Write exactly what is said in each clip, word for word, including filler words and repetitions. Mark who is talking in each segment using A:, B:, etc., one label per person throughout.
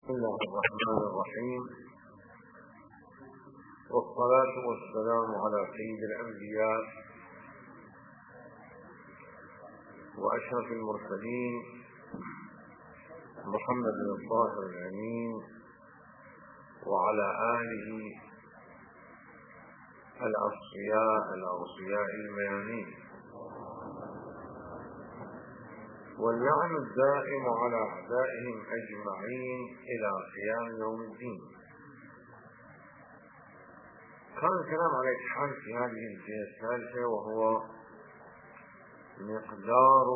A: بسم الله الرحمن الرحيم، والصلاة والسلام على سيد الأنبياء وأشرف المرسلين محمد الطاهر الأمين وعلى آله الأصفياء الأوصياء الميامين، واللعن الدائم على أعدائهم أجمعين إلى قيام يوم الدين. كان الكلام على إتحاد في هذه الجهة الثالثة، وهو مقدار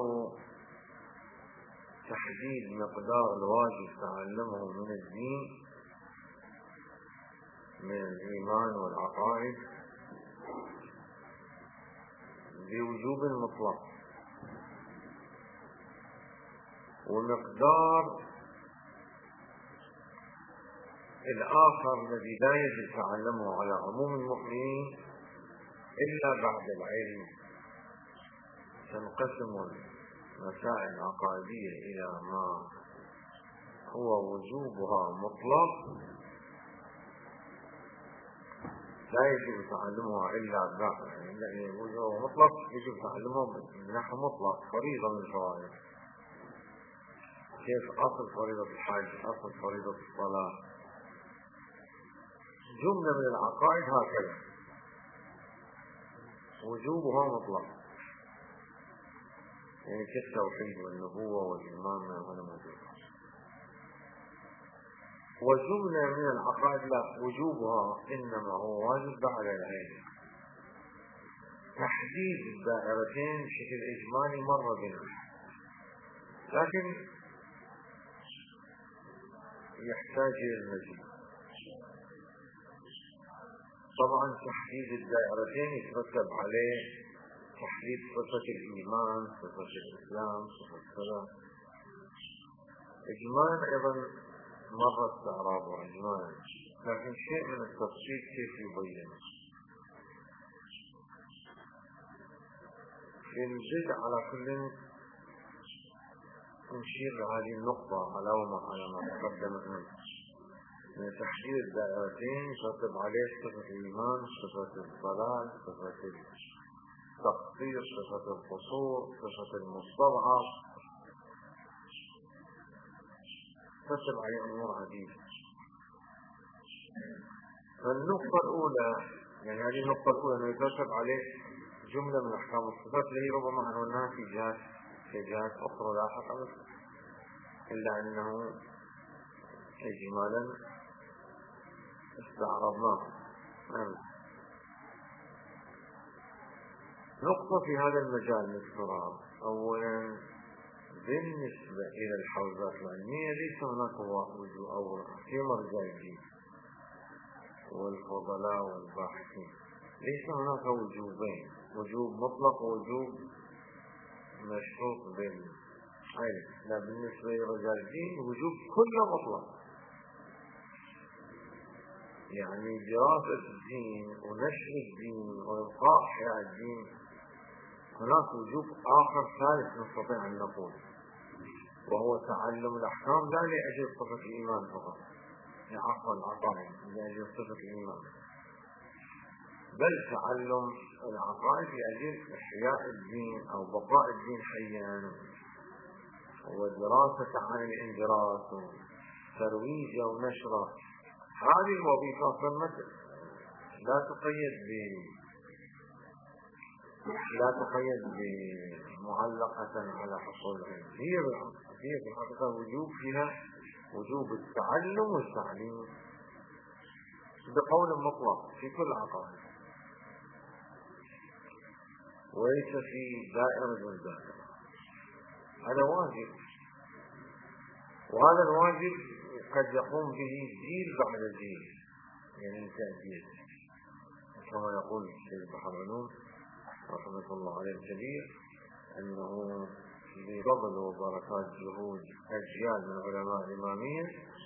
A: تحديد مقدار الواجب تعلمه من الدين من الإيمان والعقائد بوجوب مطلق، ومقدار الآخر الذي لا يجب تعلمه على عموم المؤمنين إلا بعد العلم. تنقسم المسائل العقائدية إلى ما هو وجوبها مطلق لا يجب تعلمها إلا بعد، يعني وجوبها مطلق يجب تعلمه من نحو مطلق، فريضة من الفرائض، كيف أصل فريضة الحج، أصل فريضة الصلاة. جملة من العقائد هكذا وجوبها مطلق، يعني كالتوحيد والنبوة والإيمان هذا موجود. وجملة من العقائد لا، وجوبها إنما هو واجب بعد العلم. تحديد الدائرتين بشكل إجمالي مرة بنا، لكن يحتاج إلى المزيد. طبعا تحديد الدائرتين يترتب عليه تحديد صفة الإيمان، صفة الإسلام، صفة الصلاة. إجمالا أيضا مرة استعراضه إجمالا، لكن شيء من التفصيل كيف يبين. في الجزء على كل نشير لهذه النقطة على ما تقدم من تحديد الدائرتين يترتب عليه صفة الإيمان، صفة الضلال، صفة التقصير، صفة القصور، صفة المستضعف، ترتب عليه أمور عديدة. فالنقطة الأولى، يعني هذه النقطة الأولى أنه يترتب عليه جملة من أحكام الصفات التي ربما عنوناها في جهات في جهات أخرى لاحقا، إلا أنه إجمالا استعرضناه. نقطة في هذا المجال نذكرها. أولا، بالنسبة إلى الحوزات العلمية ليس هناك وجوه أو في مرجع الدين والفضلاء والباحثين، ليس هناك وجوبين، وجوب مطلق ووجوب مشروط بالعلم. لا، بالنسبة لرجال الدين وجوب كله مطلق، يعني دراسة الدين ونشر الدين وإبقاء حياة الدين. هناك وجوب آخر ثالث نستطيع أن نقول، وهو تعلم الأحكام لا لأجل صفة الإيمان فقط، عفوا العقائد لأجل صفة الإيمان، بل تعلم العقائد لأجل إحياء الدين أو بقاء الدين حيا، ودراسة عن الاندراس وترويجه ونشره. هذه الوظيفة فالمثل لا تقيد ب لا تقيد بمعلقة على حصول العلم، هي هي في الحقيقة وجوب فيها وجوب التعلم والتعليم بقول مطلق في كل عقائد، وليس في دائرة من دائرة. هذا واجب، وهذا الواجب قد يقوم به جيل بعد جيل، يعني تأديب، كما يقول الشيخ بحرانون رحمة الله عليه الكبير، أنه بفضل وبركات جهود أجيال من علماء الإمامية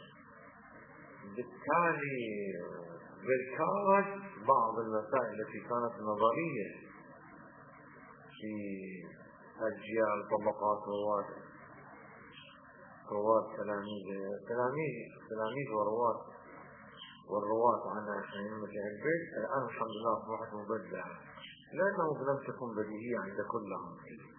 A: بالتالي بالكاد بعض المسائل التي كانت نظرية في أجيال طبقات رواد رواة تلاميذ تلاميذ تلاميذ ورواة والرواة عن أئمة أهل البيت الآن الحمد لله أصبحت مبدعة، لأنه لم تكن بديهية عند كلهم،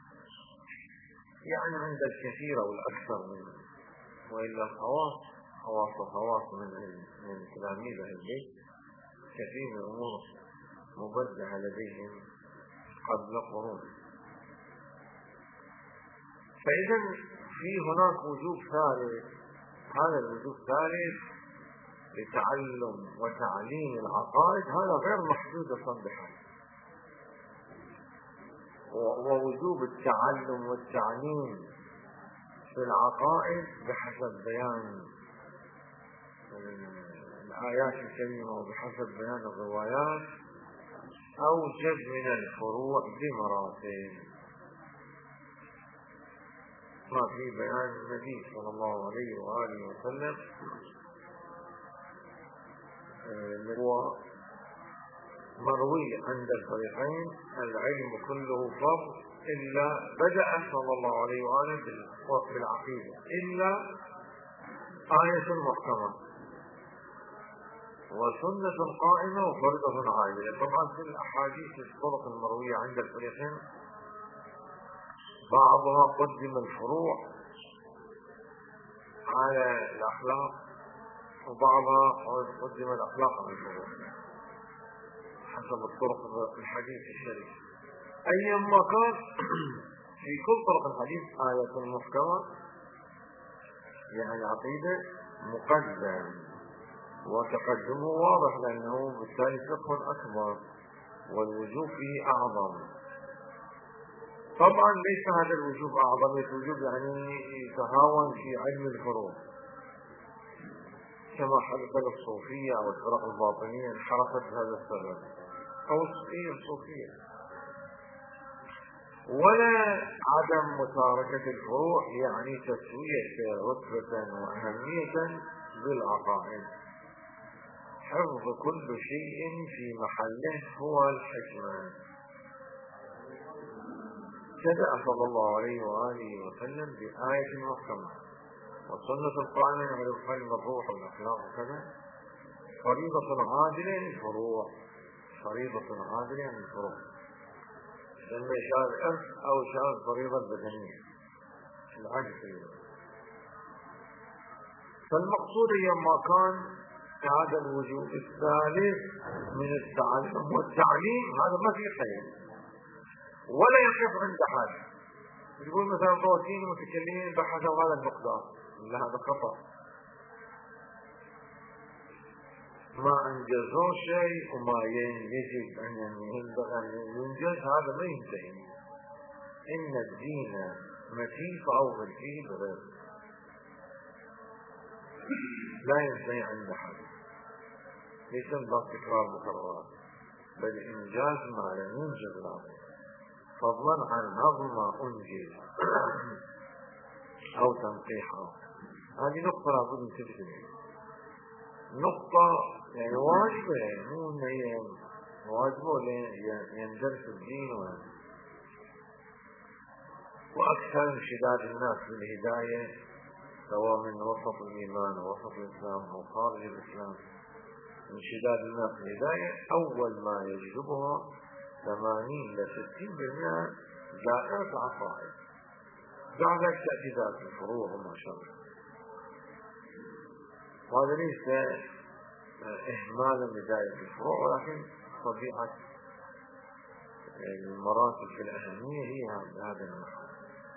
A: يعني عند الكثير أو الأكثر منهم، وإلا الخواص خواص وخواص من من تلاميذ أهل البيت كثير من الأمور مبدعة لديهم قبل قرون. فإذا في هناك وجوب ثالث، هذا الوجوب الثالث لتعلم وتعليم العقائد هذا غير محدود صدقا، ووجوب التعلم والتعليم في العقائد بحسب بيان الآيات الكريمة وبحسب بيان الروايات أوجب من الفروع بمراتب، ما في بيان النبي صلى الله عليه وآله وسلم هو مروي عند الفريقين العلم كله فرض إلا بدأ صلى الله عليه وآله بالعقيدة إلا آية محكمة وسنة قائمة وفرضة عاجلة. طبعا في الأحاديث الطرق المروية عند الفريقين بعضها قدم الفروع على الأخلاق وبعضها قدم الأخلاق على الفروع حسب الطرق الحديث الشريف. أيما كان في كل طرق الحديث آية محكمة يعني عقيدة مقدم وتقدمه واضح لأنه بالتالي فقه أكبر والوجوب فيه أعظم. طبعا ليس هذا الوجوب أعظم، الوجوب يعني يتهاون في علم الفروع كما حدث للصوفية أو الفرق الباطنية انحرفت بهذا السبب أو الصوفية الصوفية. ولا عدم متاركة الفروع يعني تسوية رتبة وأهمية بالعقائد، حفظ كل شيء في محله هو الحكمة. بدأ صلى الله عليه وآله وسلم بآية محكمة والسنة القائمة على الحلم الروح والأخلاق وكذا فريضة عادلة للفروع، فريضة عادلة للفروع لما شاء الأرث أو شاء الفريضة البدنية العجل. فالمقصود لما كان هذا الوجود الثالث من التعلم والتعليم هذا ما في خير ولا يقف عند حاجة. يقول مثلا روتين المتكلمين بحثوا هذا المقدار، لا هذا خطأ، ما أنجزوا شيء وما يجب أن ينبغي أن ينجز هذا ما ينتهي. إن الدين متين فأوغل فيه بغير لا ينتهي عند حد، ليس باب تكرار مكررات بل إنجاز ما لم ينجز العظيم فضلا عن نظم ما أنجز أو تنقيحه. هذه نقطة لابد من تفهم، نقطة يعني واجبة، مو إن هي واجبة يندرس الدين. وأكثر انشداد الناس بالهداية سواء من وسط الإيمان ووسط الإسلام أو خارج الإسلام، انشداد الناس بالهداية أول ما يجذبها ثمانين إلى ستين بالمئة دائرة العقائد، بعد تأتي ذات الفروع وما شابه. وهذا ليس إهمالا لدائرة الفروع ولكن طبيعة المراتب في الأهمية هي هذا النحو.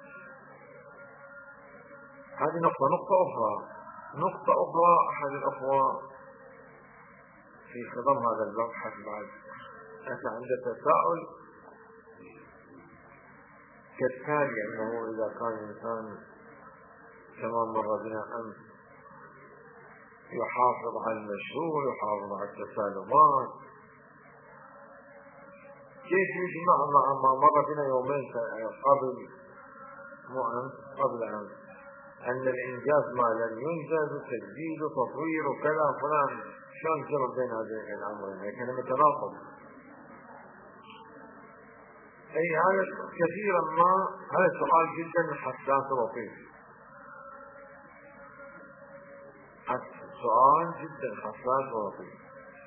A: هذه نقطة. نقطة أخرى نقطة أخرى أحد الأخوة في خضم هذا المبحث بعد أتى عند تساؤل كالتالي أنه إذا كان الإنسان كما مر بنا أمس يحافظ على المشروع يحافظ على التسالمات، كيف يجمع مع ما مر بنا يومين قبل مو أمس قبل أمس أن الإنجاز ما لم ينجز وتجديد وتطوير وكذا فلان، شلون جرب بين هذين الأمرين؟ لكن متناقض. أي هذا كثيرا ما هذا سؤال جدا حساس ولطيف، سؤال جدا حساس ولطيف،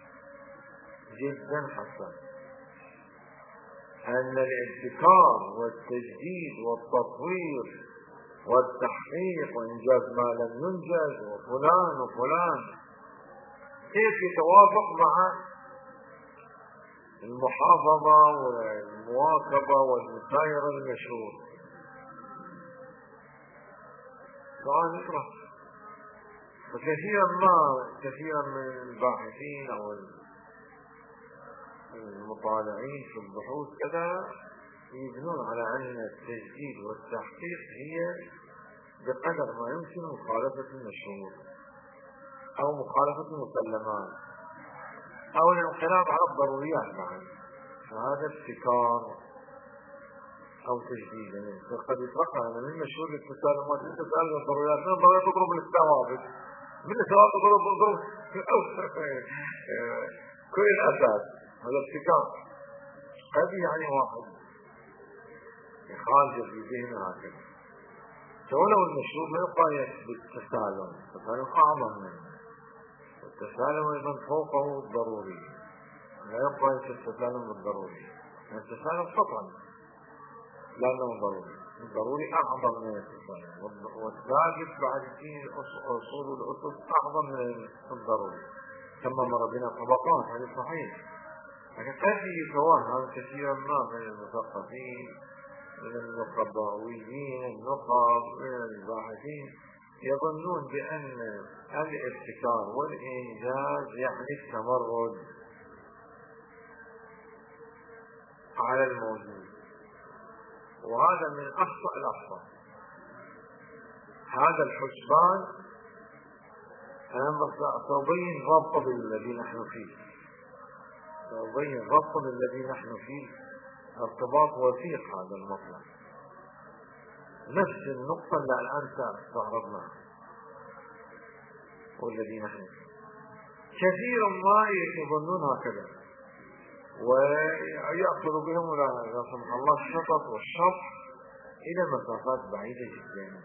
A: جدا حساس. أن الابتكار والتجديد والتطوير والتحقيق وإنجاز ما لم ينجز وفلان وفلان كيف يتوافق مع المحافظة والمواكبة والمسايرة المشهور؟ سؤال يطرح. فكثيرا ما كثيرا من الباحثين أو المطالعين في البحوث كذا يبنون على أن التجديد والتحقيق هي بقدر ما يمكن مخالفة المشهور أو مخالفة المسلمات أو الانقلاب على الضروريات معا. فهذا ابتكار أو تجديد. يعني قد يتوقع أن من المشهور للتسالمات التسالم الضروريات من الضروريات تضرب الثوابت، من الثوابت تضرب تضرب كل الأساس. هذا ابتكار. قد يعني واحد يخالف في ذهنه هكذا. ولو المشهور لا يقايس بالتسالم، التسالم أعظم منه، والتسالم أيضا فوقه الضروري، لا يقايس التسالم بالضروري. التسالم خطأ لأنه ضروري، الضروري أعظم من التسالم، والثابت بعد فيه أصول الأسس أعظم من الضروري. كما مر بنا طبقات، هذا صحيح. لكن قد يتوهم كثيرا ما من المثقفين من النقباويين النقب من الباحثين يظنون بأن الابتكار والإنجاز يعني التمرد على الموجود، وهذا من أخطأ الأخطاء. هذا الحسبان أنا سأبين ربط بالذي نحن فيه، سأبين ربط بالذي نحن فيه، ارتباط وثيق هذا المطلب. نفس النقطة اللي الآن استعرضناها والذي نحن كثيرا ما يظنون هكذا ويأخذ بهم ولا يسمح الله الشطط والشط إلى مسافات بعيدة جدا.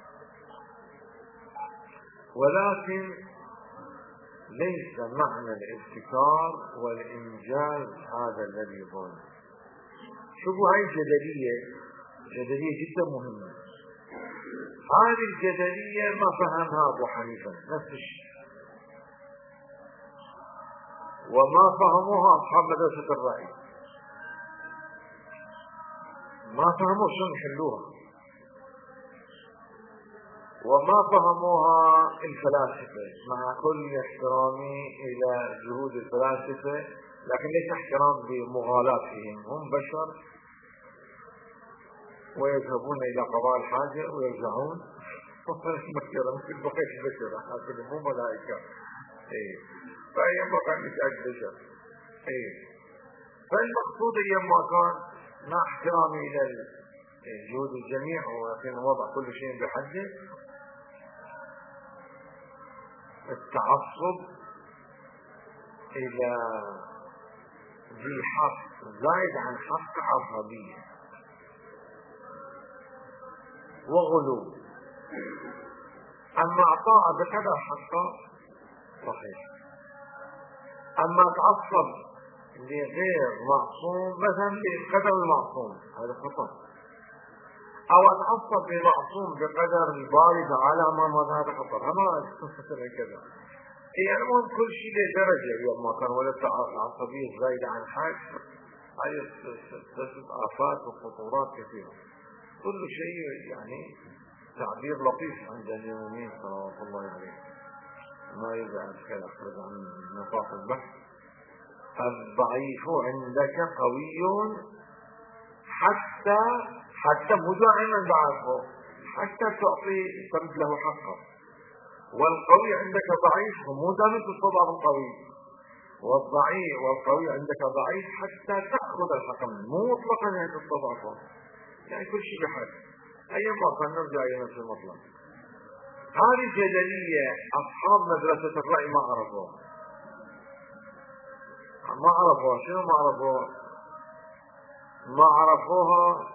A: ولكن ليس معنى الابتكار والإنجاز هذا الذي يظن. شوفوا هاي الجدلية جدلية جدا مهمة. هذه الجدلية ما فهمها أبو حنيفة نفس الشيء، وما فهموها أصحاب مدرسة الرأي، ما فهموا شو نحلوها، وما فهموها الفلاسفة، مع كل احترامي إلى جهود الفلاسفة، لكن ليس احترام بمغالاتهم، هم بشر ويذهبون إلى قضاء الحاجة ويرجعون مكترة مثل بقية البشر، حاصل مو ملائكة. إيه فأيام ما كان مشاهد بشر. إيه فالمقصود أيام ما كان مع احترامي إلى جهود الجميع ولكن وضع كل شيء بحده، التعصب إلى ذي حق زائد عن حق عصبية وغلو. أما أعطاء بكذا حقا صحيح، أما تعصب لغير معصوم مثلا بقدر المعصوم هذا خطأ، أو أتعصب لمعصوم بقدر الباري تعالى ما هذا خطأ. أما كذا يعني المهم كل شيء له درجة. اليوم ما كان ولا العصبية زايدة عن حاج هذه تسبب آفات وخطورات كثيرة. كل شيء يعني تعبير لطيف عند اليومين صلوات الله عليه، ما يزعل خير أخرج عن نطاق البحث. الضعيف عندك قوي حتى حتى مو دائما ضعفه حتى تعطي ترد له حقه، والقوي عندك ضعيف ومو دائما تستضعف القوي، والضعيف والقوي عندك ضعيف حتى تأخذ الحق منه، مو مطلقا يعني تستضعفه، يعني كل شيء بحد. أيام ما كان نرجع إلى نفس المطلب. هذه الجدلية أصحاب مدرسة الرأي ما عرفوها، ما عرفوها. شنو ما عرفوها؟ ما عرفوها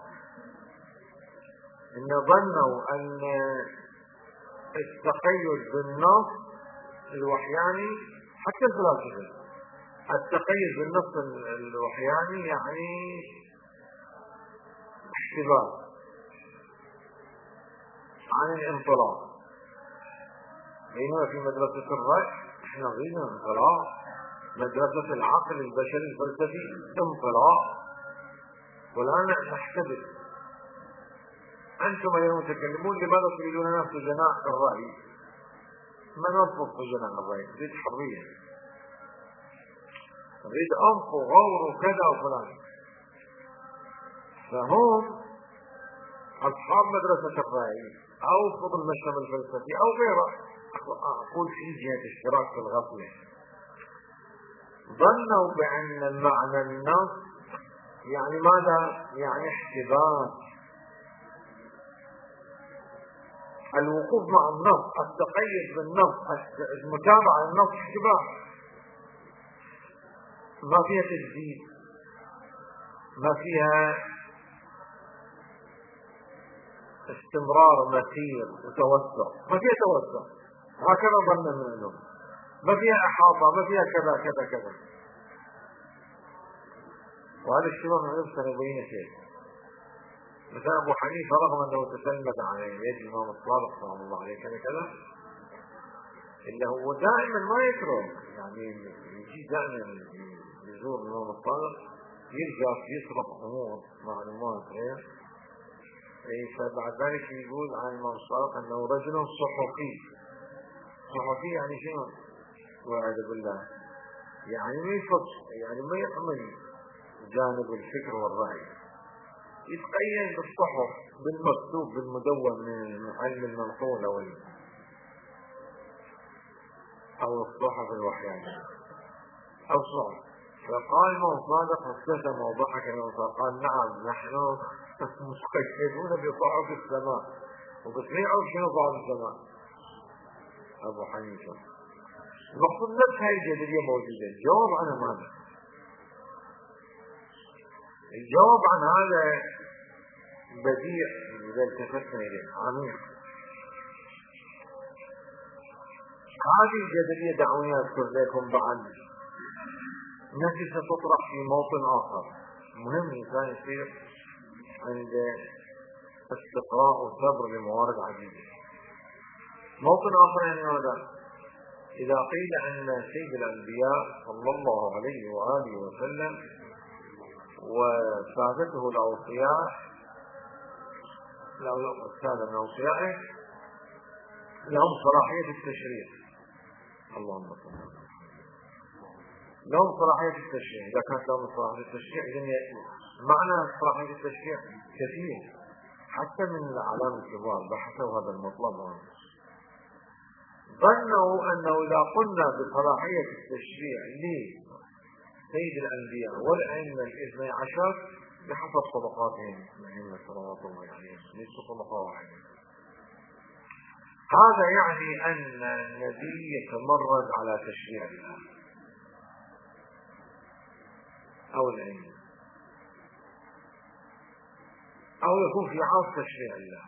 A: إن ظنوا أن التقيد بالنص الوحياني حتى الفلاسفة التقيد بالنص الوحياني يعني احتباس عن الانطلاق، بينما في مدرسة الرأي احنا نريد انطلاق، مدرسة العقل البشري الفلسفي انطلاق. والآن نحتبس، أنتم أيها المتكلمون لماذا تريدون نفس جناح الرأي؟ ما نرفض في جناح الرأي، نريد حرية، نريد أنف وغور وكذا وفلان. فهم أصحاب مدرسة الرأي أو فضل المجتمع الفلسفي أو غيره، أقول في جهة اشتراك في الغفلة، ظنوا بأن المعنى النص يعني ماذا؟ يعني احتباس، الوقوف مع النص، التقيد بالنص، المتابعة للنص احتباس، ما فيها تجديد، ما فيها استمرار مسير وتوسع، ما فيها توسع، هكذا ظن منهم، ما فيها احاطه، ما فيها كذا كذا كذا. وهذا الشباب نفسه يبين شيء. مثلا ابو حنيفه رغم انه تسلمت على يد الامام الصادق رحمه الله عليه كذا كذا، الا هو دائما ما يترك، يعني يجي دائما يزور الامام الصادق يرجع يصرف امور معلومات غير. فبعد ذلك يقول عن الإمام الصادق أنه رجل صحفي. صحفي يعني شنو؟ والعياذ بالله، يعني ما يفضل، يعني ما يحمل جانب الفكر والرأي، يتقيد بالصحف، بالمكتوب، بالمدون من علم المنقول أو أو الصحف الوحيانية أو صحف. فقال الإمام الصادق ابتسم وضحك وقال نعم نحن متقيدون بصحف السماء. وبس ما يعرف شنو صحف السماء أبو حنيفة. المقصود نفس هاي الجدلية موجودة. الجواب عنها ماذا؟ الجواب عن هذا بديع إذا التفتنا إليه، عميق. هذه الجدلية دعوني أذكر لكم بعد نفسي ستطرح في موطن آخر مهم الإنسان يصير عند استقراء وصبر لموارد عديدة. موطن آخر يعني هذا إذا قيل أن سيد الأنبياء صلى الله عليه وآله وسلم وسادته الأوصياء السادة من أوصيائه لهم صلاحية التشريع، اللهم صل لهم صلاحية التشريع. إذا كانت لهم صلاحية التشريع إذن معنى صلاحية التشريع كثير، حتى من الأعلام الكبار بحثوا هذا المطلب. ظنوا أنه إذا قلنا بصلاحية التشريع لسيد الأنبياء والأئمة الاثني عشر بحسب طبقاتهم الأئمة صلوات الله عليهم ليسوا طبقة واحدة، هذا يعني أن النبي يتمرد على تشريع الله أو العلم، أو يكون في عاص تشريع الله،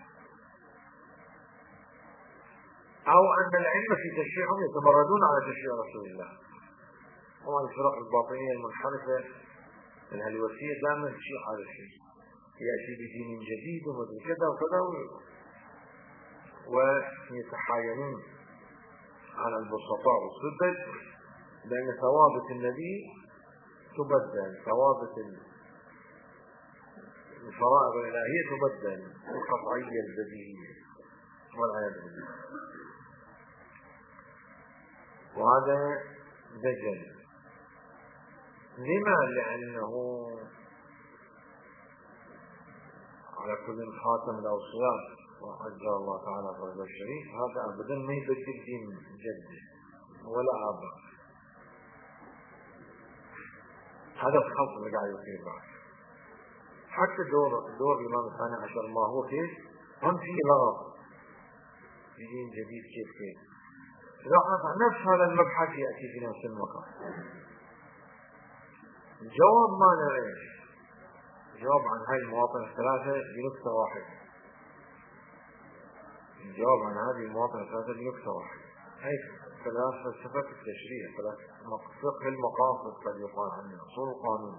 A: أو أن العلم في تشريعهم يتمردون على تشريع رسول الله. طبعا الفرق الباطنية المنحرفة الهلوسية دائما تشيع هذا الشيء، يأتي بدين جديد ومثل كذا وكذا ويتحايلون على البسطاء والسدد، لأن ثوابت النبي تبدل، ثوابت الفرائض الإلهية تبدل القطعية البديهية والعياذ بالله. وهذا دجل. لما؟ لأنه على كل خاتم الأوصياء وعجل الله تعالى فرجه الشريف، هذا أبدا ما يبدل دين جدي ولا آباء. هذا الخلط اللي قاعد يصير بعد. حتى دور دور الإمام الثاني عشر ما هو كيف هم فيه لغط في دين جديد كيف كيف. إذا نفس هذا المبحث يأتي في نفس المقام. الجواب ما نعيش الجواب عن هذه المواطن الثلاثة بنقطة واحدة. الجواب عن هذه المواطن الثلاثة بنقطة واحدة. هاي ثلاث فلسفة التشريع، ثلاث فقه المقاصد قد يقال عنه أصول القانون.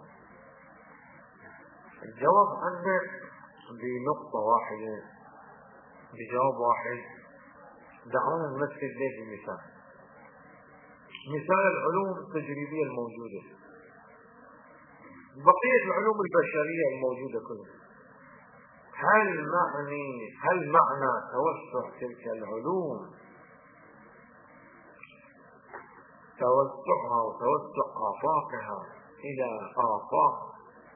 A: الجواب عنه بنقطة واحدة، بجواب واحد. دعونا نمثل ذلك المثال، مثال العلوم التجريبية الموجودة، بقية العلوم البشرية الموجودة كلها. هل معني هل معنى توسع تلك العلوم توسعها وتوسع آفاقها إلى آفاق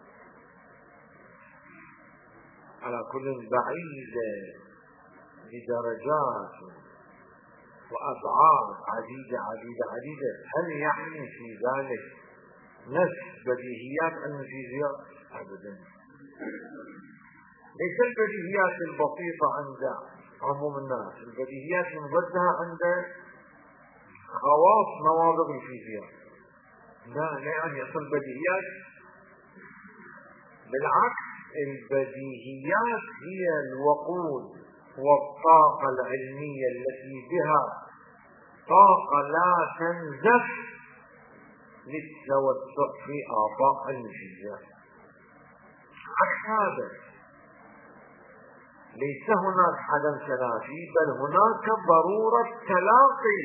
A: على كل بعيدة بدرجات وأبعاد عديدة عديدة عديدة، هل يعني في ذلك نفس بديهيات الفيزياء؟ أبدا. ليس البديهيات البسيطة عند عموم الناس، البديهيات المبدعة عند خواص نوابغ الفيزياء. لا لا يعني أصل البديهيات، بالعكس البديهيات هي الوقود والطاقة العلمية التي بها طاقة لا تنزف للتوسع في آفاق الفيزياء. عكس هذا ليس هناك عدم تلافي، بل هناك ضرورة تلاقي.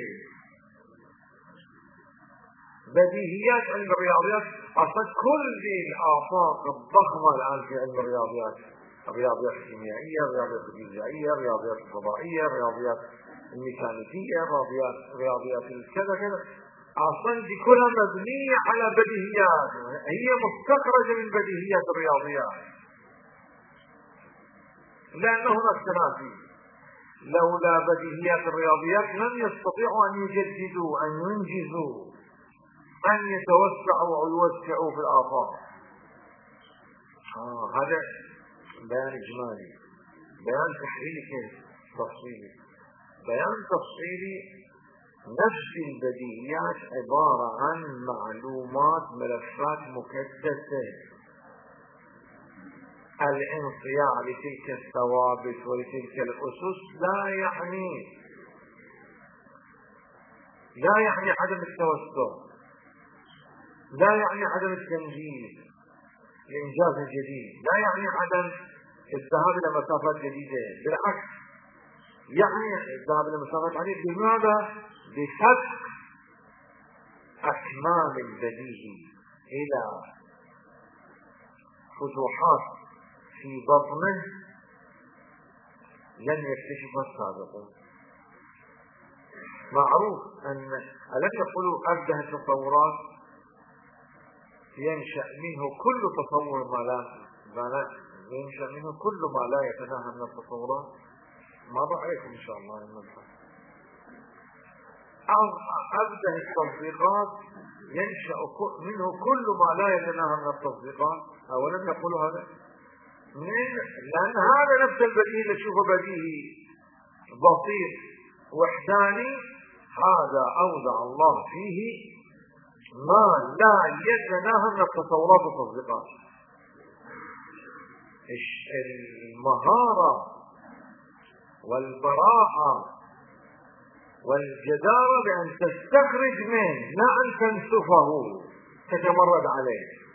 A: بديهيات علم الرياضيات أصلا كل الآفاق الضخمة الآن في علم الرياضيات، الرياضيات الكيميائية، الرياضيات الفيزيائية، الرياضيات الفضائية، الرياضيات الميكانيكية، الرياضيات رياضيات الكذا كذا، أصلا دي كلها مبنية على بديهيات، هي مستخرجة من بديهيات الرياضيات، لأن هناك تنافي. لولا بديهيات الرياضيات لم يستطيعوا أن يجددوا، أن ينجزوا، أن يتوسعوا أو يوسعوا في الآفاق. آه هذا بيان إجمالي. بيان تحليلي كيف؟ تفصيلي. بيان تفصيلي، نفس البديهيات عبارة عن معلومات، ملفات مكدسة. الانصياع لتلك الثوابت ولتلك الأسس لا يعني لا يعني عدم التوسع، لا يعني عدم التنجيز لإنجاز الجديد، لا يعني عدم الذهاب إلى مسافات جديدة، بالعكس يعني الذهاب إلى مسافات عديدة. بماذا؟ بفتح أكمام البديهي إلى فتوحات في بطنه لن يكتشفها السابقون. معروف أن ألم يقولوا أبدأ التصورات ينشأ منه كل تصور ما لا ينشأ منه كل ما لا يتناهى من التصورات. ما رأيكم إن شاء الله المنفع أو أبدأ التصديقات ينشأ منه كل ما لا يتناهى من التصديقات. أولم يقولوا هذا؟ لأن هذا نفس البديهي اللي تشوفه بديهي بسيط وحداني، هذا أودع الله فيه ما لا يتناهى من التصورات والتصديقات. المهارة والبراعة والجدارة بأن تستخرج منه لا أن تنسفه تتمرد عليه.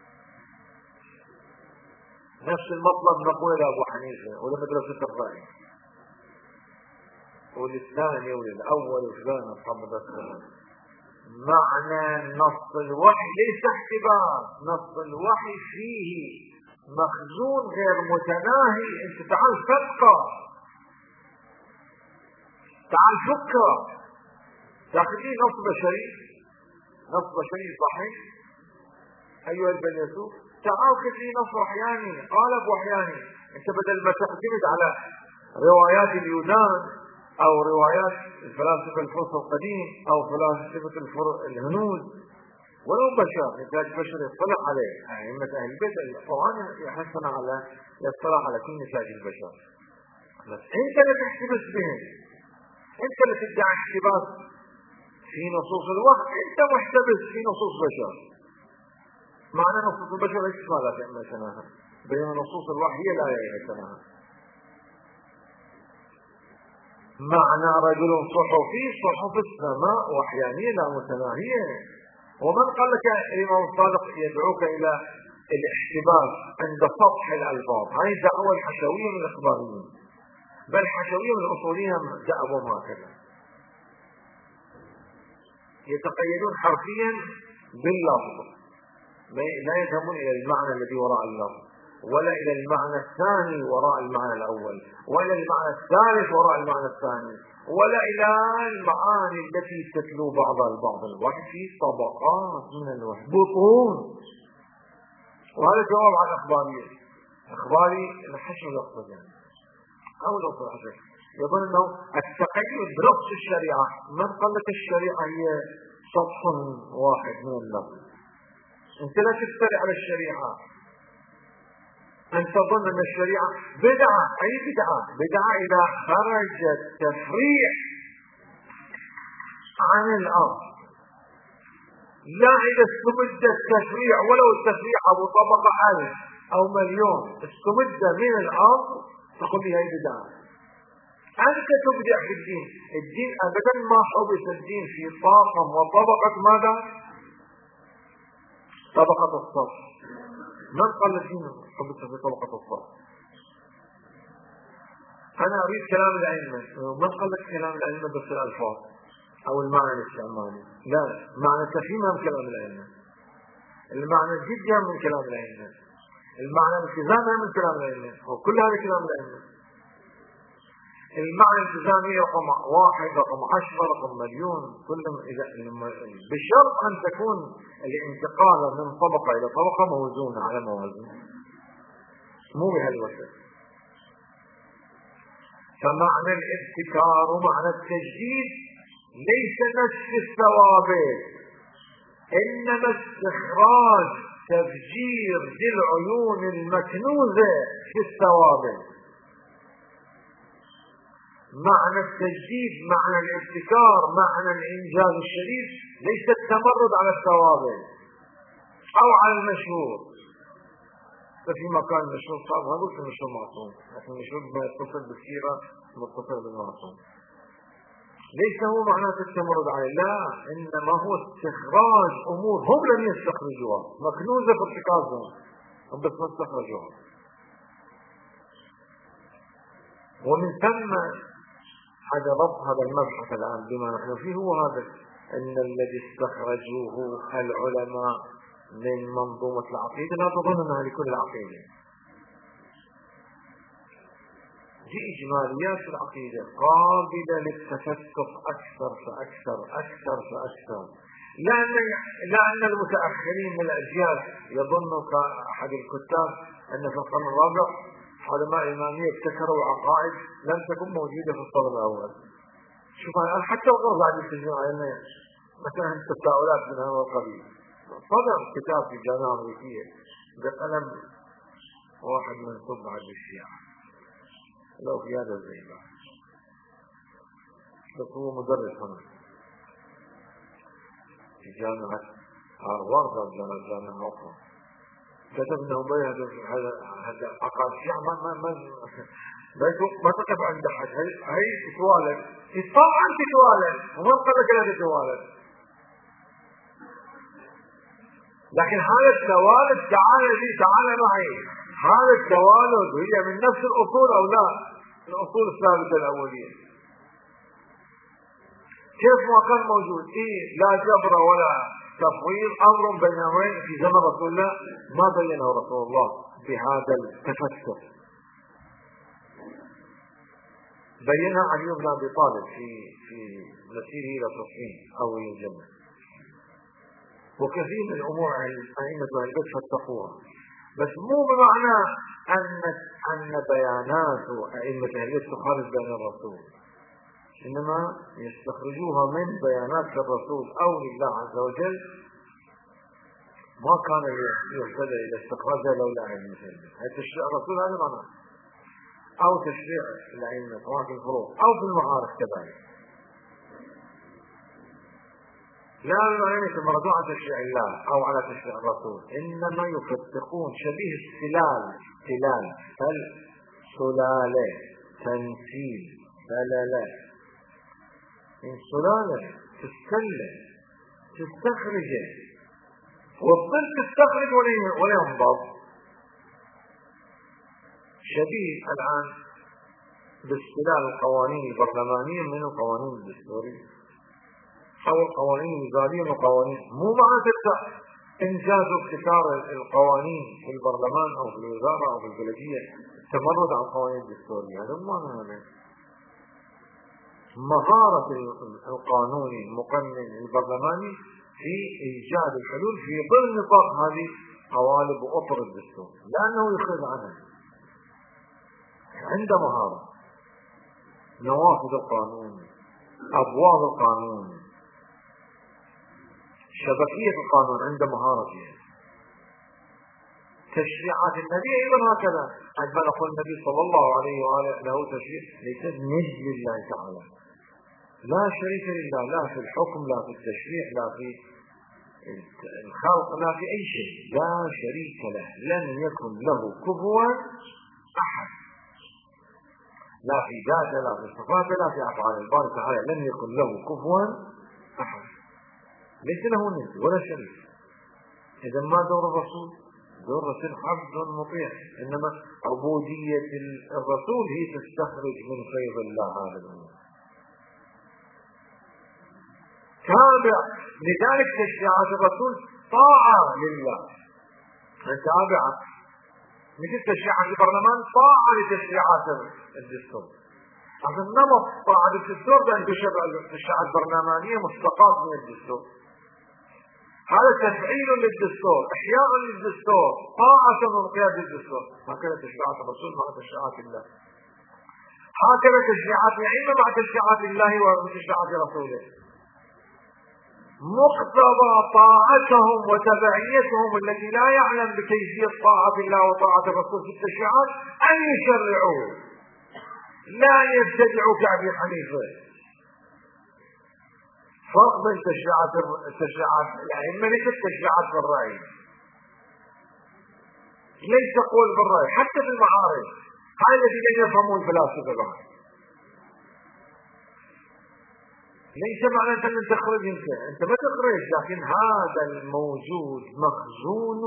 A: نفس المطلب نقول لأبو حنيفة ولمدرسة الرأي وللثاني وللأول وفلان أصحاب الرأي. معنى نص الوحي ليس احتباس، نص الوحي فيه مخزون غير متناهي. انت تعال فقه، تعال فكر، تاخذين نص بشري، نص بشري صحيح ايها البليسوف، تعال خذ لي نص وحياني قالب وحياني. انت بدل ما تعتمد على روايات اليونان او روايات الفلاسفه الفرس القديم او فلاسفه الهنود، ولو بشر نتاج بشر يطلع عليه ائمه اهل البيت، القران يحسن على يطلع على كل نتاج البشر. بس انت اللي تحتبس بهم، انت اللي تدعي احتباس في نصوص الوحي، انت محتبس في نصوص بشر. معنى نصوص البشر ليس ما لا يتناهى، بينما نصوص الوحي لا يتناهى. معنى رجل صحفي صحف السماء وحيانية لا متناهية. ومن قال لك الإمام الصادق يدعوك إلى الاحتباس عند سطح الألفاظ؟ هذه دعوة الحشوية من الإخباريين، بل الحشوية من الأصوليين دعوهم هكذا، يتقيدون حرفيا باللفظ، لا يذهبون إلى المعنى الذي وراء اللفظ، ولا إلى المعنى الثاني وراء المعنى الأول، ولا المعنى الثالث وراء المعنى الثاني، ولا إلى المعاني التي تتلو بعضها البعض. الوحي في طبقات من الوحي، بطون. وهذا جواب على الأخبارية. أخباري الحشو يقصد يعني أو نص الحشو يظن أنه التقيد بنص الشريعة. من قال لك الشريعة هي سطح واحد من اللفظ؟ أنت لا تفتري على الشريعة، أن تظن أن الشريعة بدعة. أي بدعة؟ بدعة إذا خرج التفريع عن الأرض، لا إذا استمد التفريع ولو التفريع أبو طبقة ألف أو مليون استمد من الأرض تقول لي هي بدعة. أنت تبدع في الدين. الدين أبدا ما حبس الدين في طاقم وطبقة ماذا؟ طبقة الصف. من قال الدين حبس في طبقة الصف؟ أنا أريد كلام العلم. من قال لك كلام العلم بس الألفاظ أو المعنى الاستعمالي؟ لا، معنى التفهيم من كلام العلم، المعنى الجدي من كلام العلم، المعنى الالتزامي من كلام العلم، وكل هذا كلام العلم. المعنى الالتزامي رقم واحد، رقم عشرة، رقم مليون، كلهم إذا بشرط أن تكون الانتقال من طبقة إلى طبقة موزونة على موازين، مو بهالوسط. فمعنى الابتكار ومعنى التجديد ليس نفس الثوابت، إنما استخراج تفجير ذي العيون المكنوزة في الثوابت. معنى التجديد، معنى الابتكار، معنى الإنجاز الشديد ليس التمرد على الثوابت أو على المشهور. ففي مكان المشهور صعب، ما قلت المشهور معصوم، لكن المشهور ما يتصل بالسيرة متصل بالمعصوم. ليس هو معناه التمرد عليه، لا، إنما هو استخراج أمور هم لم يستخرجوها، مكنوزة في ارتكازهم، هم بس ما استخرجوها. ومن ثم هذا ربط هذا المبحث الآن بما نحن فيه هو هذا، أن الذي استخرجوه العلماء من منظومة العقيدة لا تظن أنها لكل العقيدة، دي إجماليات العقيدة قابلة للتفتح أكثر فأكثر أكثر فأكثر. لأن لأن المتأخرين من الأجيال يظنوا كأحد الكتاب أن في القرن الرابع علماء الإمامية ابتكروا عقائد لم تكن موجودة في الصدر الأول. شوف الآن حتى وقرب بعد التجميع علينا مثلا التساؤلات من هذا القبيل. صدر كتاب في الجامعة الأمريكية بقلم واحد منسوب بعد الشيعة لو في هذا الزيبا، بس هو مدرس هنا في جامعة هارفارد أو جامعة أخرى، كتب انه هذا هذا عقائد الشيعة ما ما ما ما تقف عند حد. هي هي تتوالد، طبعا تتوالد، وما قلت لا تتوالد، لكن هذا التوالد تعال لي تعال معي، هذا التوالد هي من نفس الأصول أو لا؟ الأصول الثابتة الأولية كيف ما كان موجود؟ إيه لا جبر ولا تفويض، أمر بينهما في زمن رسول الله ما بينه رسول الله بهذا التفتح، بينها علي بن أبي طالب في في مسيره إلى صفين أو الجنة. وكثير من الأمور أئمة أهل البيت فتحوها، بس مو بمعنى أن أن بيانات أئمة أهل البيت تخالف بين الرسول، إنما يستخرجوها من بيانات الرسول أو لله عز وجل، ما كان يهتدى إلى استخراجها لولا علم البيت. هي تشريع الرسول هذا معناه، أو تشريع الأئمة سواء في الفروع أو في المعارف كذلك، لا يعني تمردوا على تشريع الله أو على تشريع الرسول، إنما يفتقون شبيه السلال، سلال السلالة تنسيل سلالة من سلالة تتسلل تستخرجه، والظل تستخرج ولا ينضب. شبيه الآن باستلال القوانين البرلمانية من القوانين الدستورية أو القوانين الوزارية من القوانين. مو معناته إنجاز وابتكار القوانين في البرلمان أو في الوزارة أو في البلدية التمرد على القوانين الدستورية، هذا ما معناه. مهارة القانوني المقنن البرلماني في إيجاد الحلول في ضمن نطاق هذه قوالب وأطر الدستور، لأنه يخرج عنها. عنده مهارة نوافذ القانون، أبواب القانون، شبكية القانون، عنده مهارة فيها. تشريعات النبي أيضا هكذا، عندما نقول النبي صلى الله عليه وآله له تشريع ليس نجل لله تعالى، لا شريك لله، لا في الحكم لا في التشريع لا في الخلق لا في أي شيء، لا شريك له، لم يكن له كفوا أحد، لا في ذاته لا في صفاته لا في أفعال الباري تعالى، لم يكن له كفوا أحد، ليس له ند ولا شريك. إذا ما دور الرسول؟ دور الرسول عبد مطيع، إنما عبودية الرسول هي تستخرج من فيض الله هذا الأمر. تابع لذلك تشريعات الرسول طاعة لله تابعة، مثل تشريعات البرلمان طاعة لتشريعات الدستور. عشان نمط طاعة الدستور بأن تشرع التشريعات البرلمانية مستقاة من الدستور، هذا تفعيل للدستور، إحياء للدستور، طاعة وانقياد للدستور. هكذا تشريعات الرسول مع تشريعات الله، هكذا تشريعات الأئمة مع تشريعات الله وتشريعات رسوله. مقتضى طاعتهم وتبعيتهم التي لا يعلم بكيفية طاعة الله وطاعة الرسول في التشريعات أن يشرعوا، لا يبتدعوا كأبي حنيفة. فرق بين تشريعات التشريعات الأئمة ليس التشريعات بالرأي، ليس قول بالرأي حتى في المعارف، هذا الذي لم يفهموا الفلاسفة بعد. ليس معنى أن تخرج انت انت ما تخرج، لكن هذا الموجود مخزون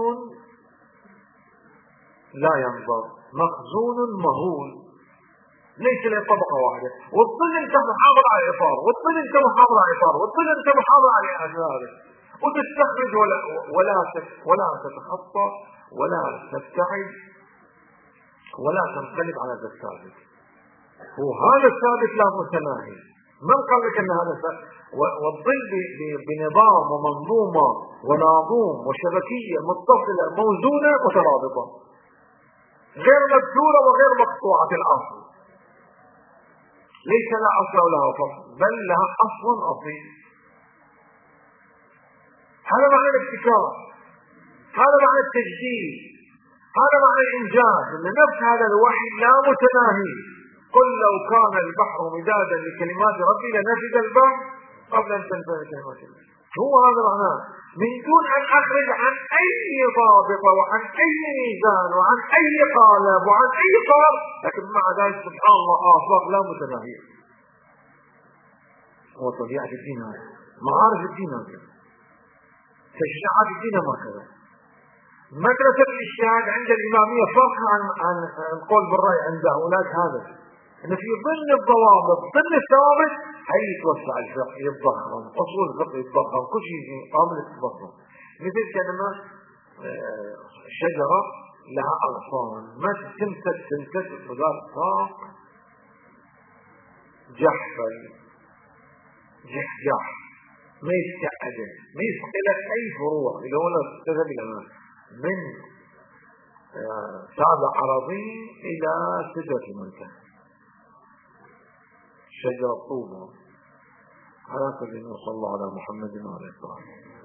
A: لا ينضب، مخزون مهول، ليس له طبقة واحدة. والظل انت محافظ على الاطار، والظل انت محافظ على الاطار، والظل انت محافظ على هذا، وتستخرج ولا ولا ولا تتخطى ولا تبتعد ولا تنقلب على ذا الثابت. وهذا الثابت لا متناهي. من قال لك ان هذا الثابت؟ والظل بنظام ومنظومة وناظوم وشبكية متصلة موزونة مترابطة، غير مبتورة وغير مقطوعة الاصل، ليس لها أصل ولا فصل، بل لها أصل أصيل. هذا معنى الابتكار، هذا معنى التجديد، هذا معنى الإنجاز. إن نفس هذا الوحي لا متناهي. قل لو كان البحر مدادا لكلمات ربي لنفد البحر قبل أن تنتهي كلمات الله. هو هذا معناه، من دون أن أخرج عن أي ضابط وعن أي ميزان وعن أي قالب وعن أي قال، لكن مع ذلك سبحان الله آفاق لا متناهية. هو طبيعة الدين هذا، معارف الدين هذا، تشريعات الدين هكذا. مدرسة الاجتهاد عند الإمامية فرق عن عن القول بالرأي عند هؤلاء. هذا إن في ضمن الضوابط ضمن الثوابت هي يتوسع الفقه، يتضخم أصول الفقه، يتضخم كل شيء قابل للتضخم. مثل كلمة شجرة لها أغصان ما تمسك تمسك صدار صاق جحفل جحجح، ما يستعده، ما يسقلك أي فروع إذا هو تذهب إلى من سابع عرضي إلى سدرة المنتهى، شجرة طوبة. على كل، صلى الله على محمد وعلى آله وصحبه.